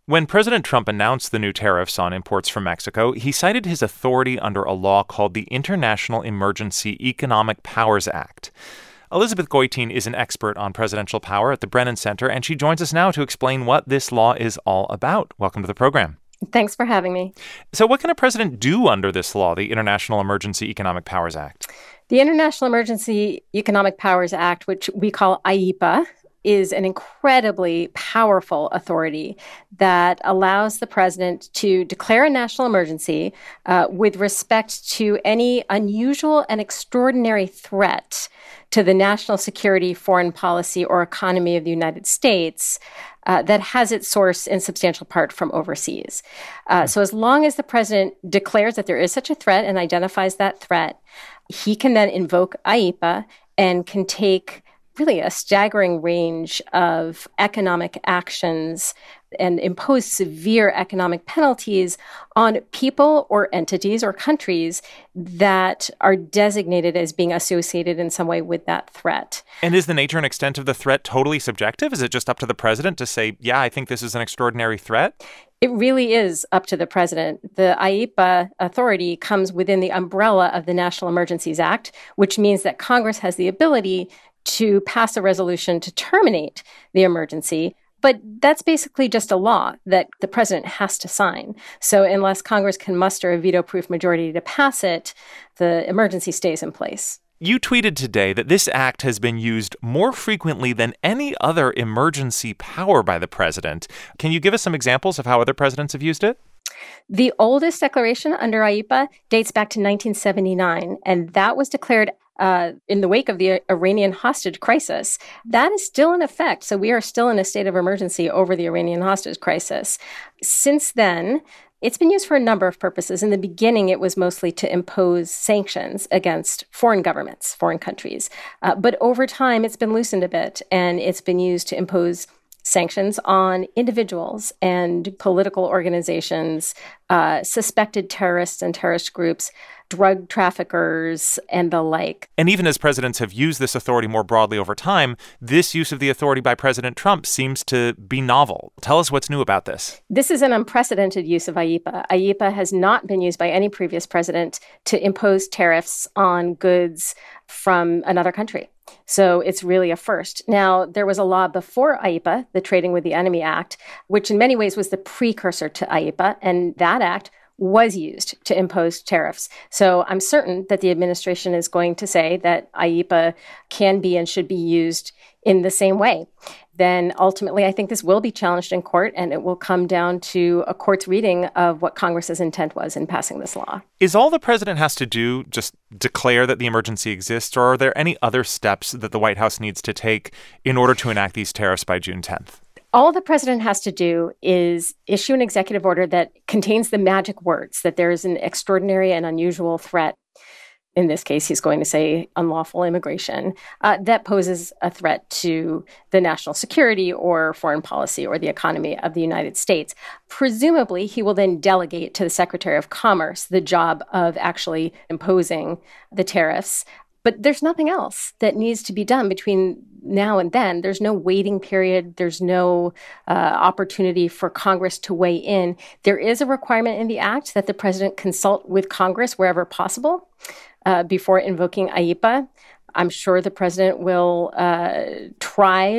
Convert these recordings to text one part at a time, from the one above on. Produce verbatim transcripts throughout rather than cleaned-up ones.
When President Trump announced the new tariffs on imports from Mexico, he cited his authority under a law called the International Emergency Economic Powers Act. Elizabeth Goitein is an expert on presidential power at the Brennan Center, and she joins us now to explain what this law is all about. Welcome to the program. Thanks for having me. So what can a president do under this law, the International Emergency Economic Powers Act? The International Emergency Economic Powers Act, which we call I E P A, is an incredibly powerful authority that allows the president to declare a national emergency uh, with respect to any unusual and extraordinary threat to the national security, foreign policy, or economy of the United States uh, that has its source in substantial part from overseas. Uh, so as long as the president declares that there is such a threat and identifies that threat, he can then invoke I E P A and can take really a staggering range of economic actions and impose severe economic penalties on people or entities or countries that are designated as being associated in some way with that threat. And is the nature and extent of the threat totally subjective? Is it just up to the president to say, yeah, I think this is an extraordinary threat? It really is up to the president. The I E P A authority comes within the umbrella of the National Emergencies Act, which means that Congress has the ability to pass a resolution to terminate the emergency. But that's basically just a law that the president has to sign. So unless Congress can muster a veto-proof majority to pass it, the emergency stays in place. You tweeted today that this act has been used more frequently than any other emergency power by the president. Can you give us some examples of how other presidents have used it? The oldest declaration under I E P A dates back to nineteen seventy-nine, and that was declared Uh, in the wake of the Iranian hostage crisis. That is still in effect. So we are still in a state of emergency over the Iranian hostage crisis. Since then, it's been used for a number of purposes. In the beginning, it was mostly to impose sanctions against foreign governments, foreign countries. Uh, but over time, it's been loosened a bit, and it's been used to impose sanctions on individuals and political organizations, uh, suspected terrorists and terrorist groups, drug traffickers, and the like. And even as presidents have used this authority more broadly over time, this use of the authority by President Trump seems to be novel. Tell us what's new about this. This is an unprecedented use of I E P A. I E P A has not been used by any previous president to impose tariffs on goods from another country. So it's really a first. Now, there was a law before I E P A, the Trading with the Enemy Act, which in many ways was the precursor to I E P A, and that act was used to impose tariffs. So I'm certain that the administration is going to say that I E P A can be and should be used in the same way. Then ultimately, I think this will be challenged in court, and it will come down to a court's reading of what Congress's intent was in passing this law. Is all the president has to do just declare that the emergency exists, or are there any other steps that the White House needs to take in order to enact these tariffs by June tenth? All the president has to do is issue an executive order that contains the magic words that there is an extraordinary and unusual threat. In this case, he's going to say unlawful immigration, uh, that poses a threat to the national security or foreign policy or the economy of the United States. Presumably, he will then delegate to the Secretary of Commerce the job of actually imposing the tariffs. But there's nothing else that needs to be done between now and then. There's no waiting period. There's no uh, opportunity for Congress to weigh in. There is a requirement in the act that the president consult with Congress wherever possible uh, before invoking I E P A. I'm sure the president will uh, try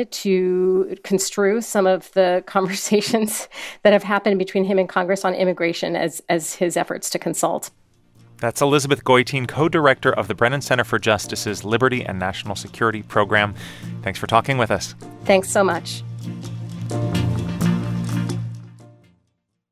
to construe some of the conversations that have happened between him and Congress on immigration as, as his efforts to consult. That's Elizabeth Goitein, co-director of the Brennan Center for Justice's Liberty and National Security Program. Thanks for talking with us. Thanks so much.